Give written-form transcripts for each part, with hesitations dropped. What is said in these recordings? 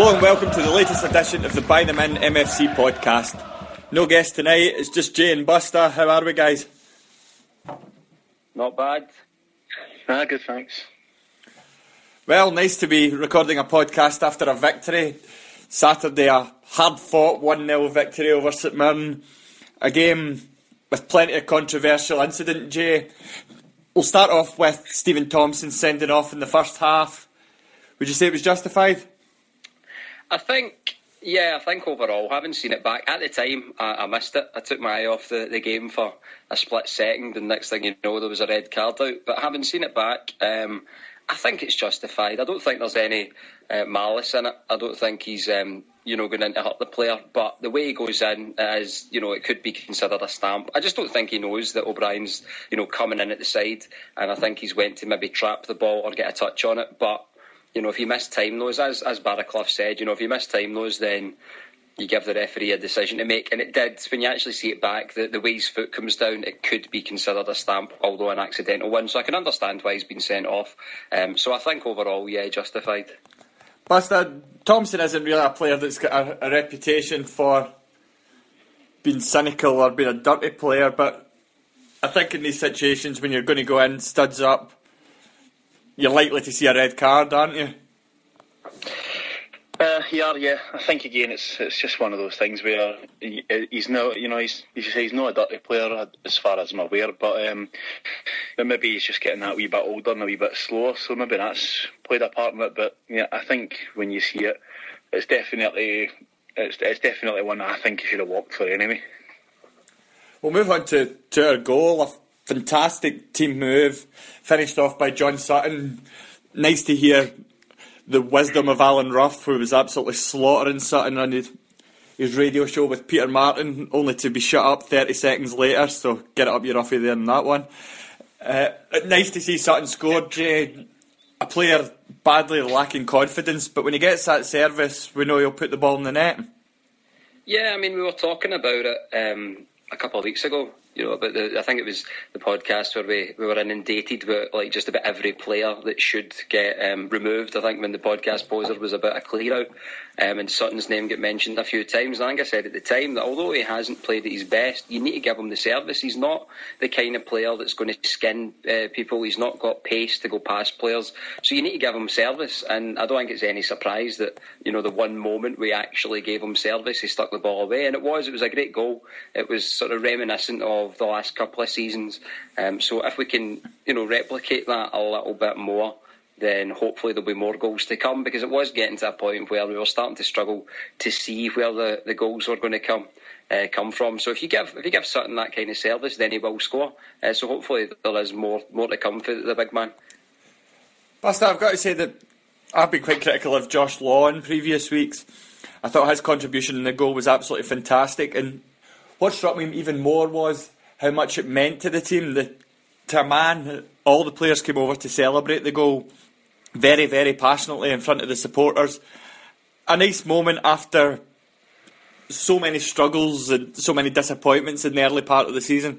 Hello and welcome to the latest edition of the By the Min MFC podcast. No guest tonight, it's just Jay and Buster. How are we, guys? Not bad. Good, thanks. Well, nice to be recording a podcast after a victory. Saturday, a hard-fought 1-0 victory over St Mirren. A game with plenty of controversial incident, Jay. We'll start off with Stephen Thompson sending off in the first half. Would you say it was justified? I think overall, having seen it back, at the time I missed it. I took my eye off the game for a split second and next thing you know there was a red card out. But having seen it back, I think it's justified. I don't think there's any malice in it. I don't think he's going in to hurt the player. But the way he goes in is, it could be considered a stamp. I just don't think he knows that O'Brien's, coming in at the side. And I think he's went to maybe trap the ball or get a touch on it. But if you miss time those, as Barraclough said, if you miss time those, then you give the referee a decision to make. And it did. When you actually see it back, the way his foot comes down, it could be considered a stamp, although an accidental one. So I can understand why he's been sent off. So I think overall, justified. Buster, Thompson isn't really a player that's got a reputation for being cynical or being a dirty player, but I think in these situations when you're going to go in, studs up, you're likely to see a red card, aren't you? Yeah. I think again, it's just one of those things where he's not, he's not a dirty player as far as I'm aware, but maybe he's just getting that wee bit older and a wee bit slower, so maybe that's played a part in it. But yeah, I think when you see it, it's definitely one that I think he should have walked for anyway. We'll move on to our goal. A fantastic team move, finished off by John Sutton. Nice to hear the wisdom of Alan Rough, who was absolutely slaughtering Sutton on his radio show with Peter Martin, only to be shut up 30 seconds later, so get it up your Ruffy there on that one. Nice to see Sutton score, Jay. A player badly lacking confidence, but when he gets that service, we know he'll put the ball in the net. Yeah, we were talking about it a couple of weeks ago. I think it was the podcast where we were inundated with just about every player that should get removed. I think when the podcast poser was about a clear out, and Sutton's name got mentioned a few times. I think I said at the time that although he hasn't played at his best, you need to give him the service. He's not the kind of player that's going to skin people. He's not got pace to go past players. So you need to give him service. And I don't think it's any surprise that, the one moment we actually gave him service, he stuck the ball away. And it was a great goal. It was sort of reminiscent of the last couple of seasons. So if we can, replicate that a little bit more, then hopefully there'll be more goals to come, because it was getting to a point where we were starting to struggle to see where the goals were going to come from. So if you give Sutton that kind of service, then he will score. So hopefully there is more to come for the big man. Buster, I've got to say that I've been quite critical of Josh Law in previous weeks. I thought his contribution in the goal was absolutely fantastic, and what struck me even more was how much it meant to the team. To a man, all the players came over to celebrate the goal very, very passionately in front of the supporters. A nice moment after so many struggles and so many disappointments in the early part of the season.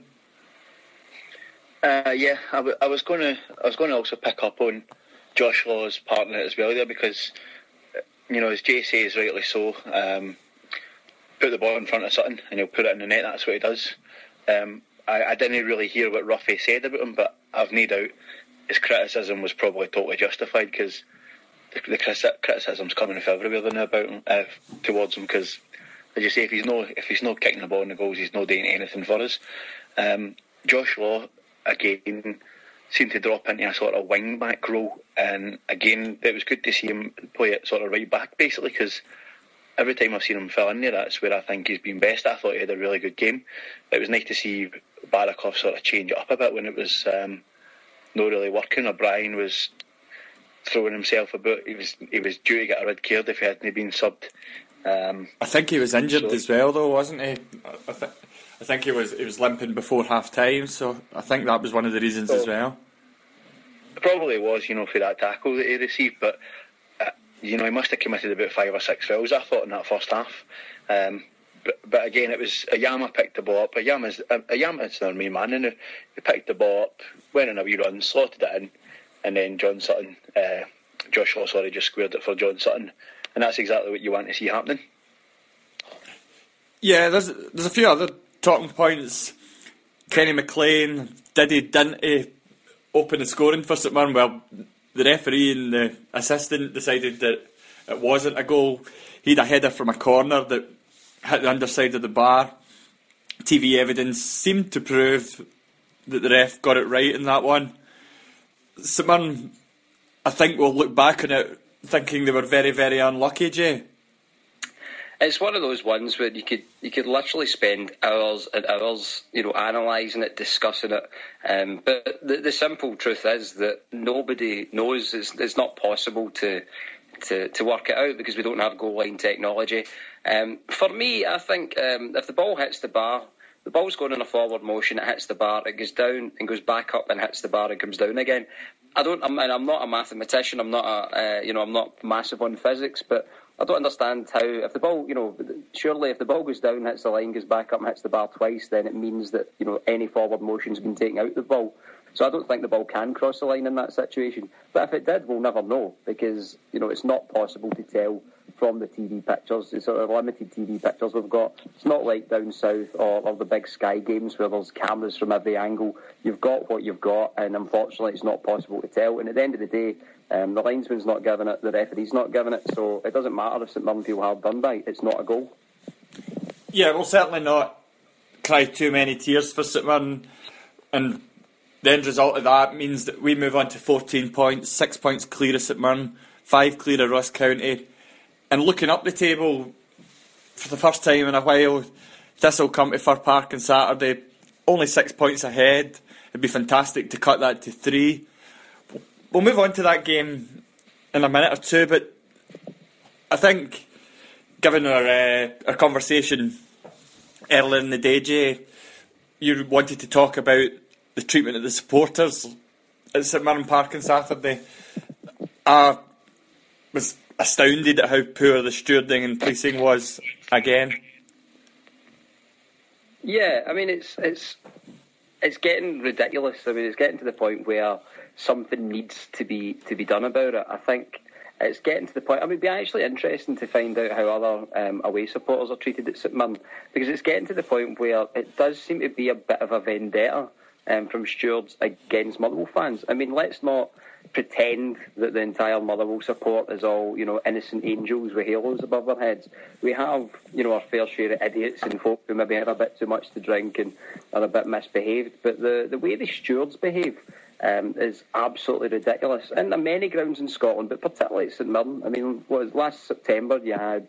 I was going to also pick up on Josh Law's part in it as well there, because as Jay says rightly so, put the ball in front of Sutton and he'll put it in the net. That's what he does. I didn't really hear what Ruffy said about him, but I've no doubt his criticism was probably totally justified, because the criticism's coming from everywhere now about him, towards him, because as you say, if he's not kicking the ball in the goals, he's not doing anything for us. Josh Law again seemed to drop into a sort of wing back role, and again it was good to see him play it sort of right back basically, because every time I've seen him fill in there, that's where I think he's been best. I thought he had a really good game. It was nice to see Barraclough sort of change it up a bit when it was not really working. O'Brien was throwing himself about. He was due to get a red card if he hadn't been subbed. I think he was injured as well, though, wasn't he? I think he was limping before half time, so I think that was one of the reasons as well. It probably was, for that tackle that he received, but he must have committed about 5 or 6 fouls, I thought, in that first half. But again, it was Ayama picked the ball up. Ayama's their main man, and he picked the ball up, went in a wee run, slotted it in, and then Josh Law just squared it for John Sutton. and that's exactly what you want to see happening. Yeah, there's a few other talking points. Kenny McLean, didn't he open the scoring for St Mirren? Well, the referee and the assistant decided that it wasn't a goal. He had a header from a corner that hit the underside of the bar. TV evidence seemed to prove that the ref got it right in that one. St Mirren, I think, will look back on it thinking they were very, very unlucky, Jay. It's one of those ones where you could literally spend hours and hours, analysing it, discussing it. But the simple truth is that nobody knows. It's not possible to work it out because we don't have goal line technology. For me, I think if the ball hits the bar, the ball's going in a forward motion, it hits the bar, it goes down and goes back up and hits the bar and comes down again. I'm not a mathematician. I'm not I'm not massive on physics, but I don't understand how, if the ball, surely if the ball goes down, hits the line, goes back up and hits the bar twice, then it means that, any forward motion's been taken out of the ball. So I don't think the ball can cross the line in that situation. But if it did, we'll never know because, it's not possible to tell from the TV pictures. The sort of limited TV pictures we've got. It's not like down south or the big Sky games where there's cameras from every angle. You've got what you've got, and unfortunately it's not possible to tell. And at the end of the day, the linesman's not giving it, the referee's not giving it, so it doesn't matter if St Mirren feel hard done by. It's not a goal. Yeah, we'll certainly not cry too many tears for St Mirren, and the end result of that means that we move on to 14 points, 6 points clear of St Mirren, 5 clear of Ross County. And looking up the table for the first time in a while, Thistle come to Fir Park on Saturday, only 6 points ahead. It'd be fantastic to cut that to 3. We'll move on to that game in a minute or two, but I think, given our conversation earlier in the day, Jay, you wanted to talk about the treatment of the supporters at St Mirren Park on Saturday. I was astounded at how poor the stewarding and policing was again. Yeah, I mean it's getting ridiculous. I mean it's getting to the point where something needs to be done about it. I think it's getting to the point. I mean, it'd be actually interesting to find out how other away supporters are treated at St Mirren, because it's getting to the point where it does seem to be a bit of a vendetta from stewards against Motherwell fans. I mean, let's not pretend that the entire Motherwell support is all, innocent angels with halos above their heads. We have, our fair share of idiots and folk who maybe have a bit too much to drink and are a bit misbehaved. But the way the stewards behave is absolutely ridiculous. And there are many grounds in Scotland, but particularly at St Mirren. I mean, last September you had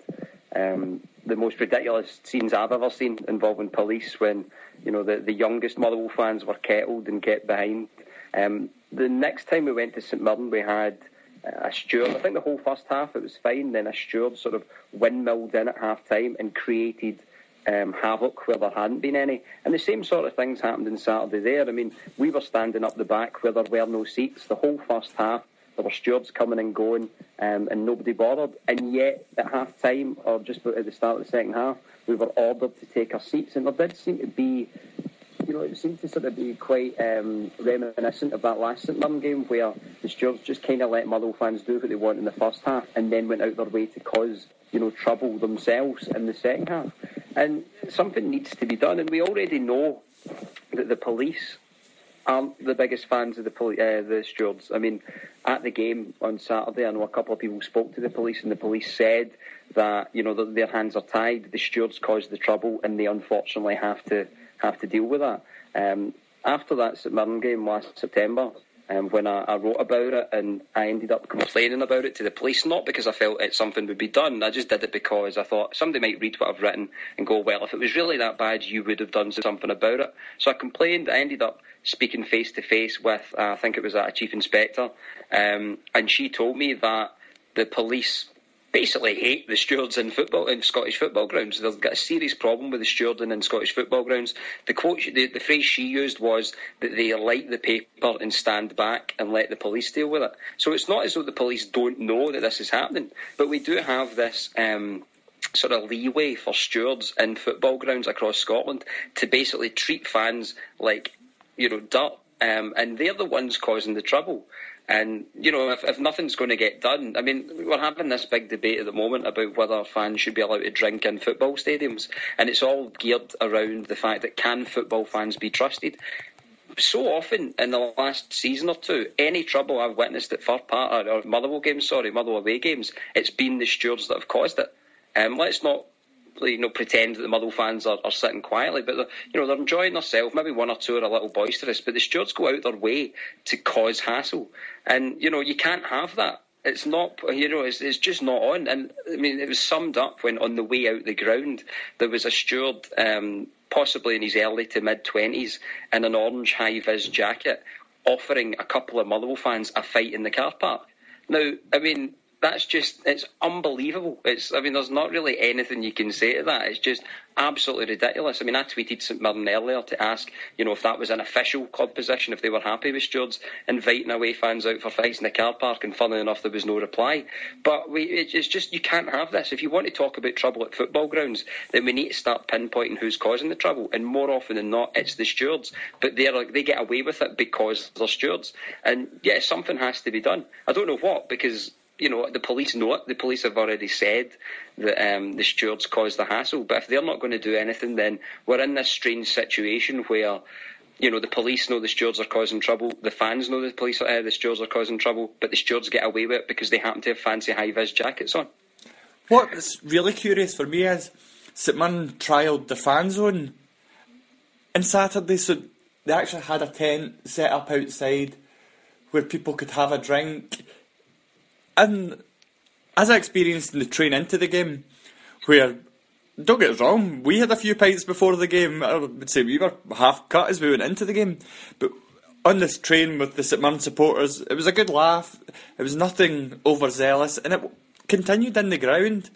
the most ridiculous scenes I've ever seen involving police when, the youngest Motherwell fans were kettled and kept behind. The next time we went to St Mirren, we had a steward. I think the whole first half it was fine. Then a steward sort of windmilled in at half time and created havoc where there hadn't been any. And the same sort of things happened on Saturday there. I mean, we were standing up the back where there were no seats. The whole first half, there were stewards coming and going, and nobody bothered. And yet, at half time, or just at the start of the second half, we were ordered to take our seats. And there did seem to be, it seemed to sort of be quite reminiscent of that last St Mirren game where the stewards just kind of let Motherwell fans do what they want in the first half and then went out their way to cause, trouble themselves in the second half. And something needs to be done. And we already know that the police aren't the biggest fans of the stewards. I mean, at the game on Saturday, I know a couple of people spoke to the police, and the police said that, that their hands are tied, the stewards caused the trouble, and they unfortunately have to deal with that. After that St Mirren game last September, when I wrote about it, and I ended up complaining about it to the police, not because I felt something would be done. I just did it because I thought somebody might read what I've written and go, well, if it was really that bad, you would have done something about it. So I complained. I ended up speaking face-to-face with, I think it was a chief inspector, and she told me that the police basically hate the stewards in Scottish football grounds. They've got a serious problem with the stewarding in Scottish football grounds. The quote, the phrase she used was that they light the paper and stand back and let the police deal with it. So it's not as though the police don't know that this is happening, but we do have this sort of leeway for stewards in football grounds across Scotland to basically treat fans like, dirt. And they're the ones causing the trouble. And, if nothing's going to get done, I mean, we're having this big debate at the moment about whether fans should be allowed to drink in football stadiums. And it's all geared around the fact that can football fans be trusted? So often in the last season or two, any trouble I've witnessed at Fir Park, or Motherwell away games, it's been the stewards that have caused it. Let's not pretend that the Motherwell fans are sitting quietly, but they're enjoying themselves. Maybe one or two are a little boisterous, but the stewards go out their way to cause hassle, and you can't have that. It's not, it's just not on. And I mean, it was summed up when on the way out the ground there was a steward, possibly in his early to mid-20s, in an orange high-vis jacket, offering a couple of Motherwell fans a fight in the car park. Now, I mean, it's unbelievable. There's not really anything you can say to that. It's just absolutely ridiculous. I mean, I tweeted St Mirren earlier to ask, if that was an official club position, if they were happy with stewards inviting away fans out for fights in the car park, and funnily enough, there was no reply. But it's just, you can't have this. If you want to talk about trouble at football grounds, then we need to start pinpointing who's causing the trouble, and more often than not, it's the stewards. But they get away with it because they're stewards. And yeah, something has to be done. I don't know what, because the police know it. The police have already said that the stewards caused the hassle. But if they're not going to do anything, then we're in this strange situation where, the police know the stewards are causing trouble, the fans know the stewards are causing trouble, but the stewards get away with it because they happen to have fancy high-vis jackets on. What's really curious for me is St Mirren trialled the fan zone on Saturday, so they actually had a tent set up outside where people could have a drink. And as I experienced in the train into the game, where, don't get us wrong, we had a few pints before the game. I would say we were half cut as we went into the game. But on this train with the St Mirren supporters, it was a good laugh. It was nothing overzealous, and it continued in the ground.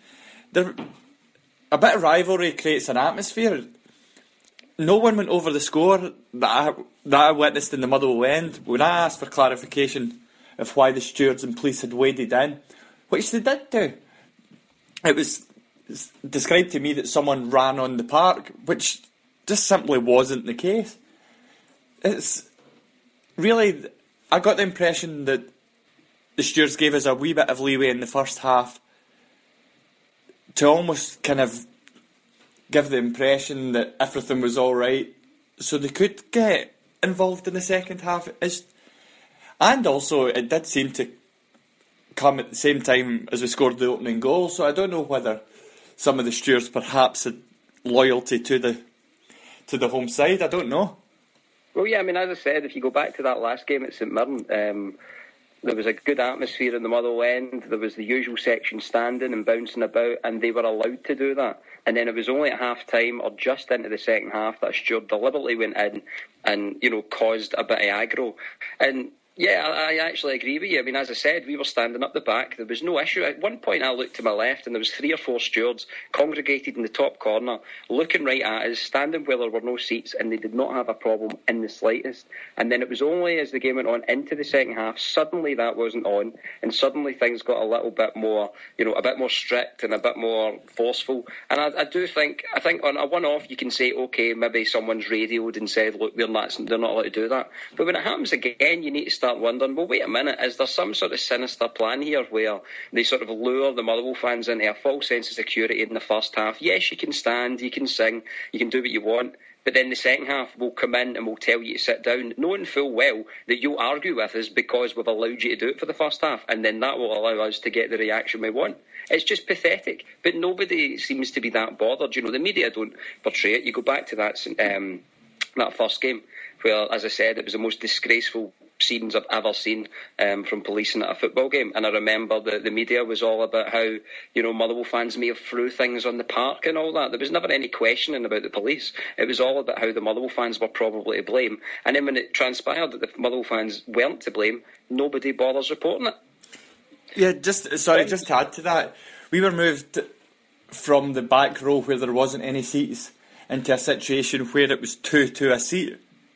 A bit of rivalry creates an atmosphere. No one went over the score that I witnessed in the Motherwell end. When I asked for clarification of why the stewards and police had waded in, which they did do, it was described to me that someone ran on the park, which just simply wasn't the case. It's really, I got the impression that the stewards gave us a wee bit of leeway in the first half to almost kind of give the impression that everything was alright, so they could get involved in the second half. And also, it did seem to come at the same time as we scored the opening goal, so I don't know whether some of the stewards perhaps had loyalty to the home side. I don't know. Well, yeah, I mean, as I said, if you go back to that last game at St Mirren, there was a good atmosphere in the Motherwell end. There was the usual section standing and bouncing about, and they were allowed to do that. And then it was only at half-time or just into the second half that a steward deliberately went in and, caused a bit of aggro. And yeah, I actually agree with you. I mean, as I said, we were standing up the back. There was no issue. At one point, I looked to my left, and there was 3 or 4 stewards congregated in the top corner, looking right at us, standing where there were no seats, and they did not have a problem in the slightest. And then it was only as the game went on into the second half, suddenly that wasn't on, and suddenly things got a little bit more, a bit more strict and a bit more forceful. And I think on a one-off, you can say, okay, maybe someone's radioed and said, look, they're not allowed to do that. But when it happens again, you need to start wondering, well, wait a minute, is there some sort of sinister plan here where they sort of lure the Motherwell fans into a false sense of security in the first half? Yes, you can stand, you can sing, you can do what you want, but then the second half we'll come in and we'll tell you to sit down, knowing full well that you'll argue with us because we've allowed you to do it for the first half, and then that will allow us to get the reaction we want. It's just pathetic, but nobody seems to be that bothered. The media don't portray it. You go back to that first game where, as I said, it was the most disgraceful scenes I've ever seen from policing at a football game. And I remember the media was all about how, Motherwell fans may have threw things on the park and all that. There was never any questioning about the police. It was all about how the Motherwell fans were probably to blame. And then when it transpired that the Motherwell fans weren't to blame, nobody bothers reporting it. Yeah, just to add to that, we were moved from the back row where there wasn't any seats into a situation where it was 2 to a seat.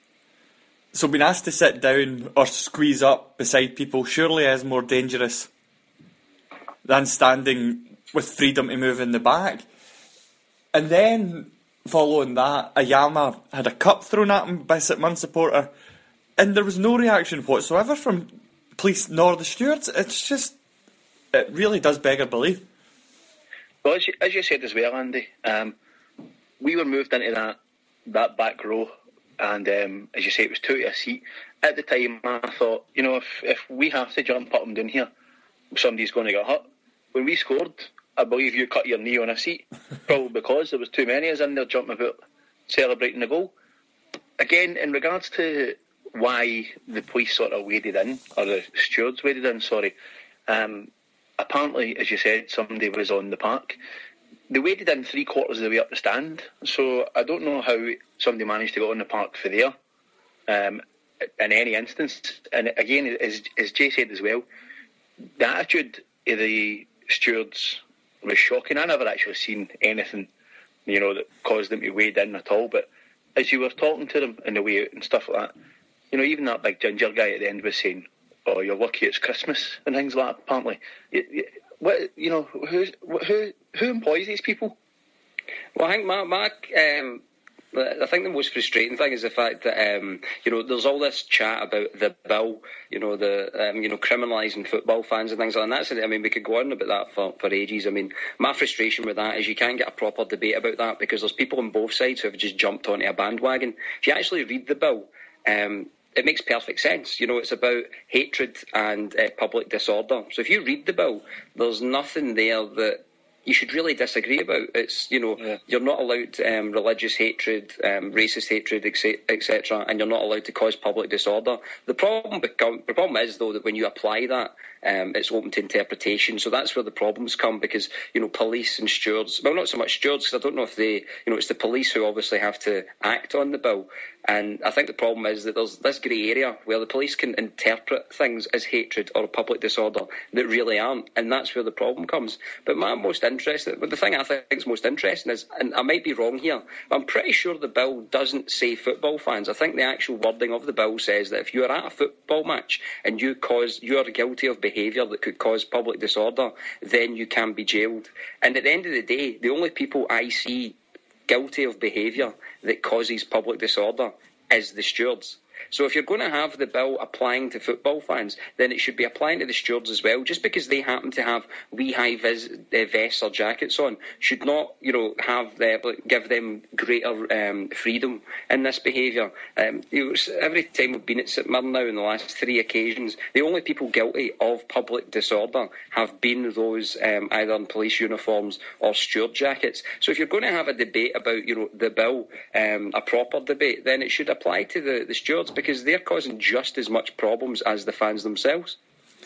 So being asked to sit down or squeeze up beside people surely is more dangerous than standing with freedom to move in the back. And then, following that, Ayama had a cup thrown at him by a St Mirren supporter, and there was no reaction whatsoever from police nor the stewards. It's just, it really does beg belief. Well, as you said as well, Andy, we were moved into that back row, and as you say, it was 2 to a seat. At the time, I thought, if we have to jump up and down here, somebody's going to get hurt. When we scored, I believe you cut your knee on a seat, probably because there was too many of us in there jumping about, celebrating the goal. Again, in regards to why the police sort of waded in, or the stewards waded in, sorry, apparently, as you said, somebody was on the park. They waded in 3/4 of the way up the stand, so I don't know how somebody managed to get on the park for there, in any instance. And again, as Jay said as well, the attitude of the stewards was shocking. I never actually seen anything, that caused them to wade in at all, but as you were talking to them in the way out and stuff like that, even that big ginger guy at the end was saying, "Oh, you're lucky it's Christmas," and things like that, apparently. Who employs these people? Well, I think I think the most frustrating thing is the fact that there's all this chat about the bill, criminalising football fans and things like that. And that's, we could go on about that for ages. My frustration with that is you can't get a proper debate about that because there's people on both sides who have just jumped onto a bandwagon. If you actually read the bill, it makes perfect sense. It's about hatred and public disorder. So if you read the bill, there's nothing there that you should really disagree about. It's, you're not allowed religious hatred, racist hatred, etc., and you're not allowed to cause public disorder. The problem is, though, that when you apply that, it's open to interpretation. So that's where the problems come because, police and stewards, well, not so much stewards, because I don't know if they, it's the police who obviously have to act on the bill. And I think the problem is that there's this grey area where the police can interpret things as hatred or public disorder that really aren't. And that's where the problem comes. But the thing I think is most interesting is, and I might be wrong here, but I'm pretty sure the bill doesn't say football fans. I think the actual wording of the bill says that if you are at a football match and you are guilty of behaviour that could cause public disorder, then you can be jailed. And at the end of the day, the only people I see guilty of behaviour that causes public disorder is the stewards. So if you're going to have the bill applying to football fans, then it should be applying to the stewards as well. Just because they happen to have wee-high vests or jackets on should not, give them greater freedom in this behaviour. Every time we've been at St Mirren now in the last 3 occasions, the only people guilty of public disorder have been those either in police uniforms or steward jackets. So if you're going to have a debate about, the bill, a proper debate, then it should apply to the stewards, because they're causing just as much problems as the fans themselves.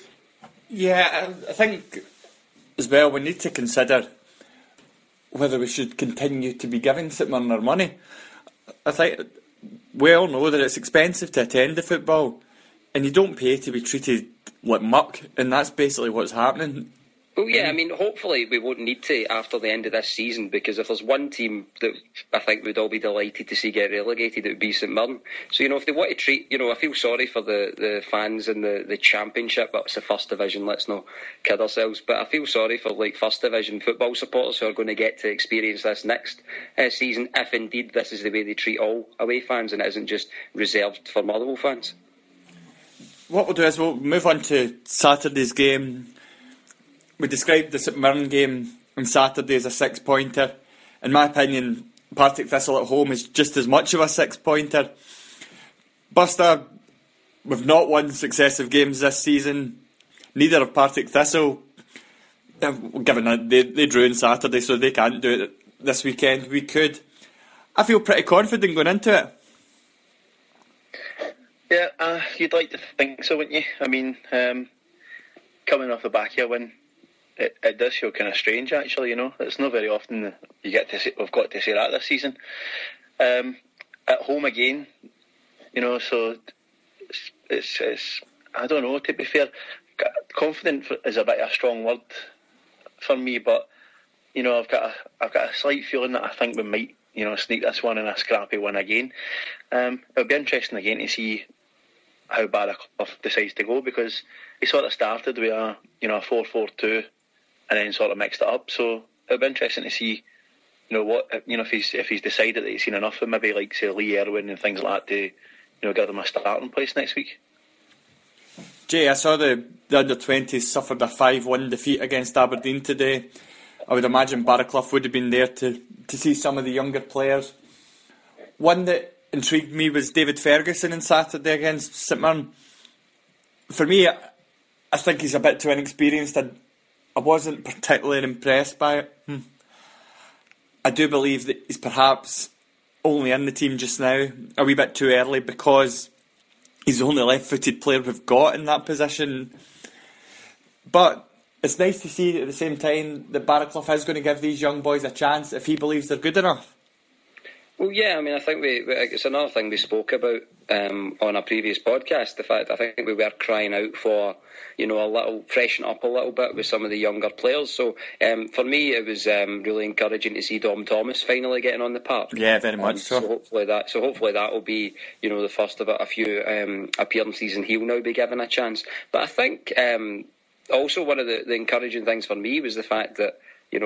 Yeah, I think as well we need to consider whether we should continue to be giving St Mirren our money. I think we all know that it's expensive to attend the football and you don't pay to be treated like muck, and that's basically what's happening. Well, yeah, hopefully we won't need to after the end of this season, because if there's one team that I think we'd all be delighted to see get relegated, it would be St Mirren. So, if they want to treat, I feel sorry for the fans in the Championship, but it's the First Division, let's not kid ourselves. But I feel sorry for, First Division football supporters who are going to get to experience this next season, if indeed this is the way they treat all away fans and it isn't just reserved for Motherwell fans. What we'll do is we'll move on to Saturday's game. We described the St Mirren game on Saturday as a 6-pointer. In my opinion, Partick Thistle at home is just as much of a 6-pointer. Buster, we've not won successive games this season. Neither have Partick Thistle. Given that they drew on Saturday, so they can't do it this weekend. We could. I feel pretty confident going into it. Yeah, you'd like to think so, wouldn't you? Coming off the back here win, it does feel kind of strange, actually. It's not very often that we've got to say that this season. At home again, so it's I don't know. To be fair, confident is a bit of a strong word for me, but I've got a slight feeling that I think we might sneak this one in a scrappy one again. It'll be interesting again to see how Barraclough decides to go, because he sort of started with a 4-4-2 and then sort of mixed it up. So it'll be interesting to see, if he's decided that he's seen enough of maybe say Lee Erwin and things like that to give them a starting place next week. Jay, I saw the under-20s suffered a 5-1 defeat against Aberdeen today. I would imagine Barraclough would have been there to see some of the younger players. One that intrigued me was David Ferguson on Saturday against St Mirren. For me, I think he's a bit too inexperienced. I wasn't particularly impressed by it. I do believe that he's perhaps only in the team just now a wee bit too early because he's the only left-footed player we've got in that position. But it's nice to see at the same time that Barraclough is going to give these young boys a chance if he believes they're good enough. Well, yeah, I mean, I think it's another thing we spoke about on a previous podcast. The fact I think we were crying out for, a little freshen up a little bit with some of the younger players. So for me, it was really encouraging to see Dom Thomas finally getting on the park. Yeah, very much so. So hopefully that will be, the first of a few appearances, and he'll now be given a chance. But I think also one of the encouraging things for me was the fact that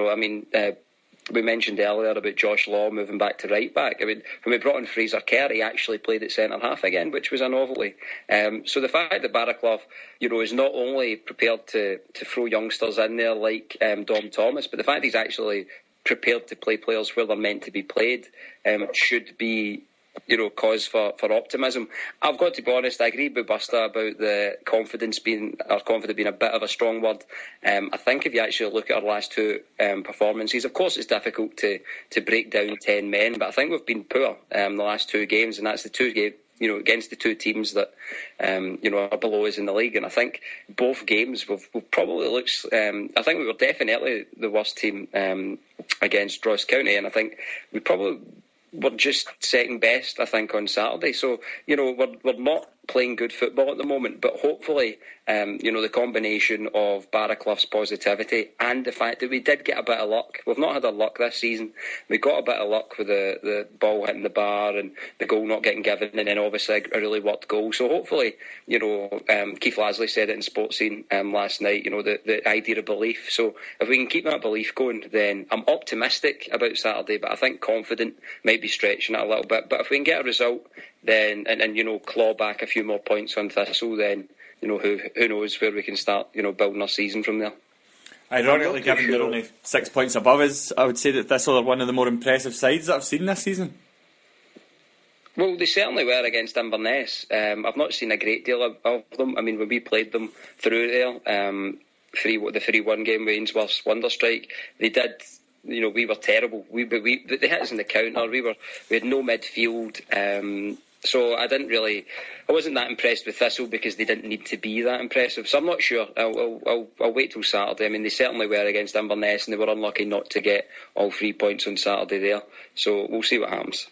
we mentioned earlier about Josh Law moving back to right back. I mean, when we brought in Fraser Kerr, he actually played at centre half again, which was a novelty. So the fact that Barraclough, is not only prepared to throw youngsters in there like Dom Thomas, but the fact he's actually prepared to play players where they're meant to be played should be cause for optimism. I've got to be honest, I agree with Buster about the confidence being a bit of a strong word. I think if you actually look at our last two performances, of course it's difficult to break down 10 men, but I think we've been poor the last two games, and that's the two games against the two teams that are below us in the league. And I think both games we've probably looked. I think we were definitely the worst team against Ross County, and I think we probably were just second best, I think, on Saturday. So, we're not playing good football at the moment, but hopefully, the combination of Barraclough's positivity and the fact that we did get a bit of luck. We've not had our luck this season. We got a bit of luck with the ball hitting the bar and the goal not getting given, and then obviously a really worked goal. So hopefully, Keith Lasley said it in Sports Scene last night, the idea of belief. So if we can keep that belief going, then I'm optimistic about Saturday, but I think confident might be stretching it a little bit. But if we can get a result, then and claw back a few more points on Thistle, then who knows where we can start building our season from there. Ironically, given they're only 6 points above us, I would say that Thistle are one of the more impressive sides that I've seen this season. Well, they certainly were against Inverness. I've not seen a great deal of them. I mean, when we played them through there, the 3-1 game with Ainsworth's Wonderstrike, they did. We were terrible. They hit us in the counter. We had no midfield. So I wasn't that impressed with Thistle because they didn't need to be that impressive. So I'm not sure. I'll wait till Saturday. I mean, they certainly were against Inverness, and they were unlucky not to get all 3 points on Saturday there. So we'll see what happens.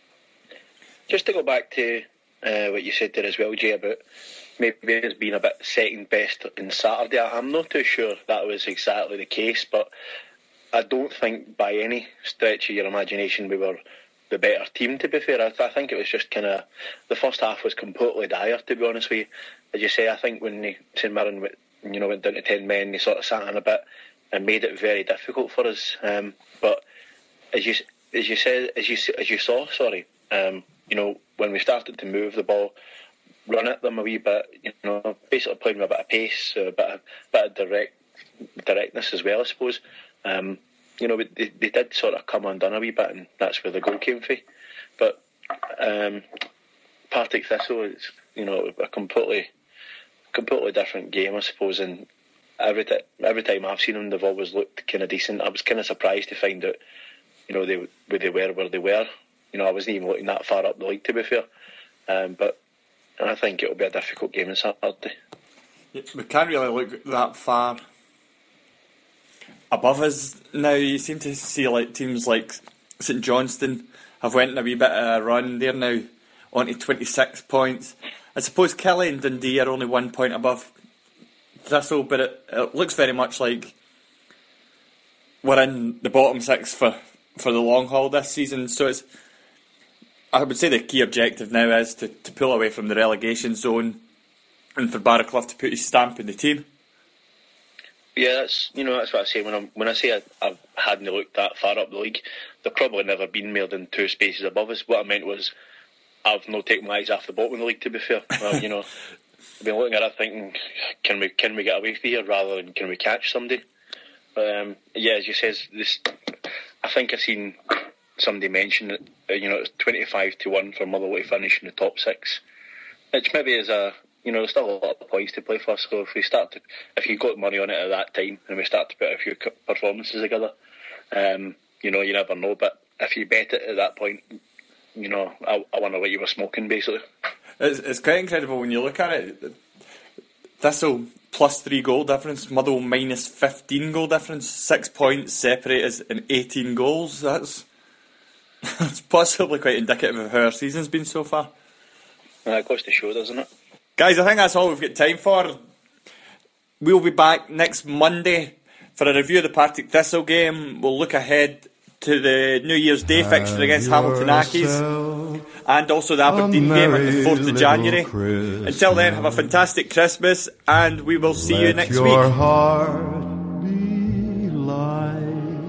Just to go back to what you said there as well, Jay, about maybe it's being a bit second best on Saturday. I'm not too sure that was exactly the case, but I don't think by any stretch of your imagination we were the better team, to be fair. I think it was just kind of, the first half was completely dire, to be honest with you. As you say, I think when St Mirren went down to 10 men, they sort of sat in a bit and made it very difficult for us. But as you saw, when we started to move the ball, run at them a wee bit, basically playing with a bit of pace, a bit of directness as well, I suppose. They did sort of come undone a wee bit, and that's where the goal came from. But Partick Thistle is, a completely different game, I suppose. And every time I've seen them, they've always looked kind of decent. I was kind of surprised to find out, where they were. I wasn't even looking that far up the league, to be fair. But I think it'll be a difficult game on Saturday. We can't really look that far above us now. You seem to see teams like St Johnstone have went in a wee bit of a run. They're now on to 26 points. I suppose Kelly and Dundee are only 1 point above Thistle, but it looks very much like we're in the bottom six for the long haul this season. So I would say the key objective now is to pull away from the relegation zone and for Barraclough to put his stamp in the team. Yeah, that's what I say when I say I hadn't looked that far up the league. They've probably never been more than 2 spaces above us. What I meant was I've not taken my eyes off the bottom of the league, to be fair. Well, I've been looking at it thinking, can we get away from here rather than can we catch somebody? But yeah, as you says, I think I seen somebody mention that it's 25-1 for Motherwell to finish in the top 6, which maybe is there's still a lot of points to play for. So if you got money on it at that time and we start to put a few performances together, you never know. But if you bet it at that point, I wonder what you were smoking, basically. It's quite incredible when you look at it. Thistle +3 goal difference, Motherwell minus 15 goal difference, 6 points separate us in 18 goals. That's possibly quite indicative of how our season's been so far. It goes to show, doesn't it? Guys, I think that's all we've got time for. We'll be back next Monday for a review of the Partick Thistle game. We'll look ahead to the New Year's Day fixture against Hamilton Accies and also the Aberdeen game on the 4th of January. Christmas. Until then, have a fantastic Christmas and we will see you next Let week. your heart be light.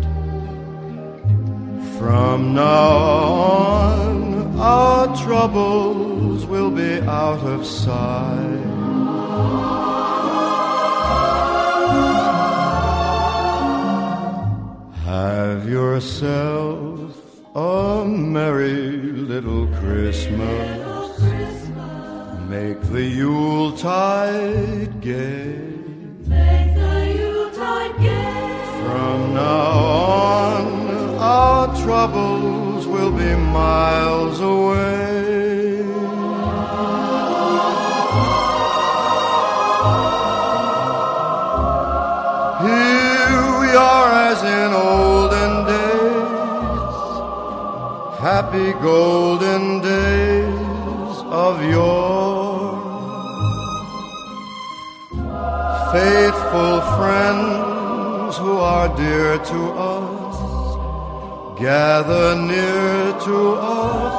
From now on, our troubles will be out of sight. Have yourself a merry little Christmas. Make the Yuletide gay. From now on, our troubles will be miles away. Here we are as in olden days, happy golden days of yore. Faithful friends who are dear to us, gather near to us